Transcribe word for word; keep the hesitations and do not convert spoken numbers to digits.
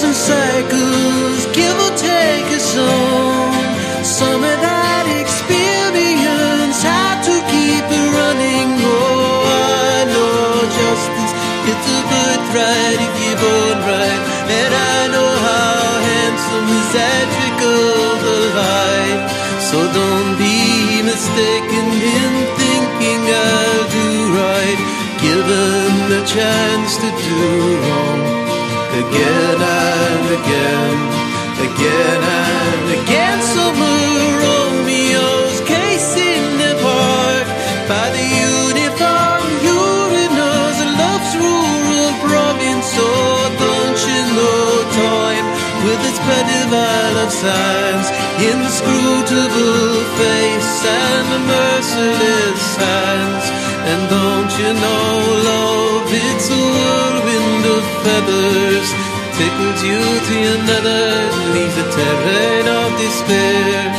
thousand cycles, give or take a song. Some of that experience, how to keep it running. Oh, I know justice, it's a birthright if you're born right. And I know how handsome is that trickle of light. So don't be mistaken in thinking I'll do right, given the chance to do wrong. Again and again, again and again. Summer Romeo's casing their part by the uniform urinals of love's rural province. So don't you know time with its pediment of signs, inscrutable face and the merciless hands. And don't you know love, it's a whirlwind of feathers, tickles you to another, leaves a terrain of despair.